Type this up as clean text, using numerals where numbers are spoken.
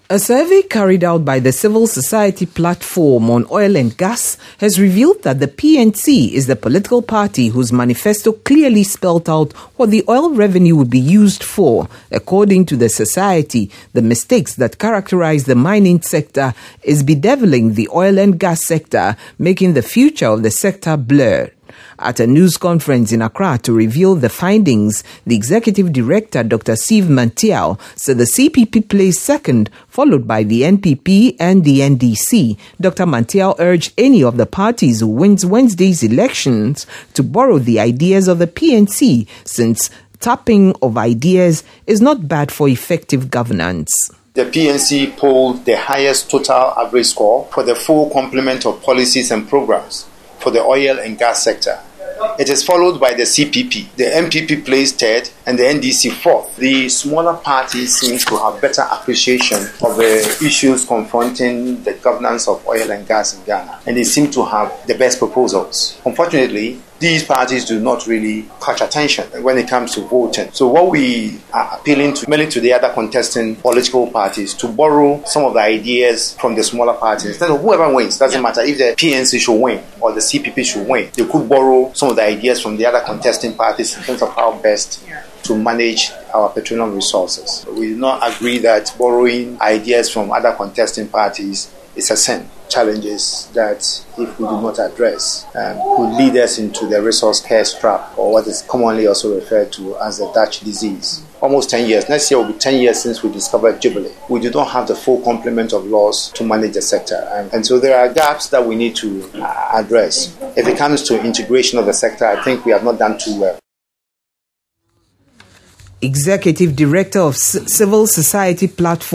A survey carried out by the Civil Society Platform on Oil and Gas has revealed that the PNC is the political party whose manifesto clearly spelled out what the oil revenue would be used for. According to the society, the mistakes that characterize the mining sector is bedeviling the oil and gas sector, making the future of the sector blurred. At a news conference in Accra to reveal the findings, the executive director, Dr. Steve Mantiao, said the CPP placed second, followed by the NPP and the NDC. Dr. Mantiao urged any of the parties who wins Wednesday's elections to borrow the ideas of the PNC, since tapping of ideas is not bad for effective governance. The PNC polled the highest total average score for the full complement of policies and programs for the oil and gas sector. It is followed by the CPP. The NPP placed third and the NDC fourth. The smaller parties seem to have better appreciation of the issues confronting the governance of oil and gas in Ghana, and they seem to have the best proposals. Unfortunately, these parties do not really catch attention when it comes to voting. So what we are appealing to, mainly to the other contesting political parties, to borrow some of the ideas from the smaller parties. Instead of whoever wins, doesn't matter if the PNC should win or the CPP should win, they could borrow some of the ideas from the other contesting parties in terms of how best to manage our petroleum resources. We do not agree that borrowing ideas from other contesting parties is a sin. Challenges that, if we do not address, could lead us into the resource curse trap, or what is commonly also referred to as the Dutch disease. Almost 10 years. Next year will be 10 years since we discovered Jubilee. We do not have the full complement of laws to manage the sector. And so there are gaps that we need to address. If it comes to integration of the sector, I think we have not done too well. Executive Director of Civil Society Platform